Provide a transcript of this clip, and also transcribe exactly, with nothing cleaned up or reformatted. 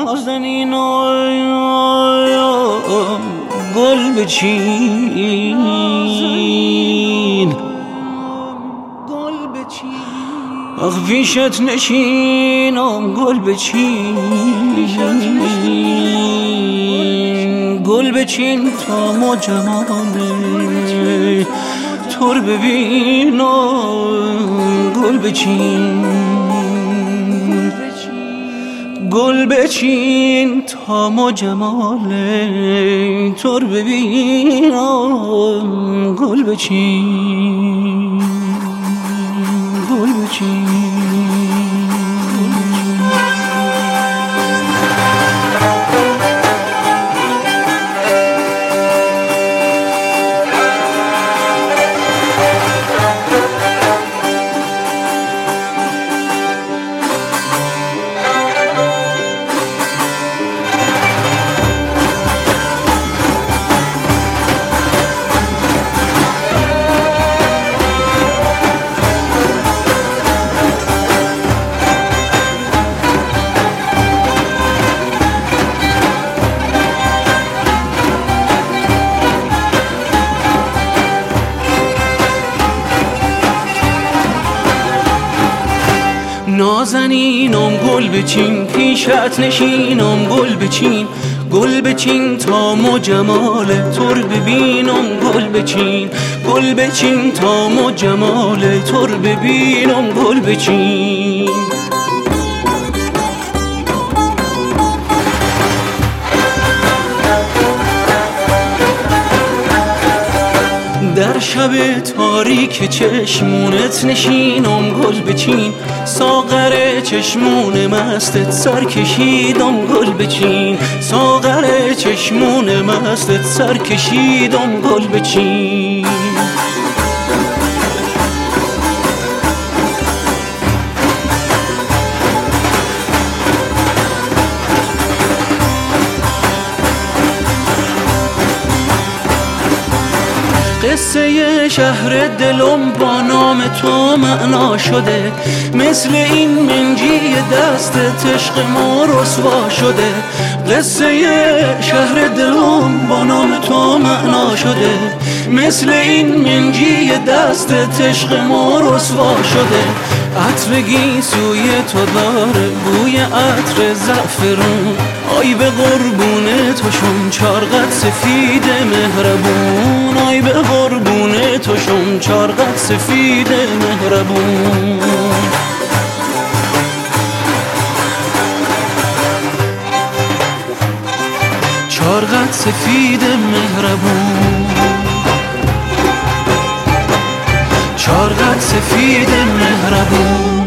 نازنین گل بچین، آخ پیشت نشینم گل بچین، گل بچین تا ما جمال تو رو ببینم، گل بچین، گل بچین تا ما جمال تو رو ببینم، گل بچین، گل بچین. نازنینم گل بچین، پیشت نشینم گل بچین، گل بچین تا ما جمال تو رو ببینم، گل بچین، گل بچین تا ما جمال تو رو ببینم، گل بچین. در شب تاریک چشمونت نشینم گل بچین، ساغر چشمون مستت سر کشیدم گل بچین، ساغر چشمون مستت سر کشیدم گل بچین. قصه شهر دلم با نام تو معنا شده، مثل این منجی دست عشق ما رسوا شده. قصه شهر دلم با نام تو معنا شده، مثل این منجی دست عشق ما رسوا شده. عطر گیسوی تو داره بوی عطر زعفرون، آی به قربون تو شم چارقد سفید مهربون، آی به قربون تو شم چارقد سفید مهربون. چارقد سفید مهربون، چارقد سفید مهربون.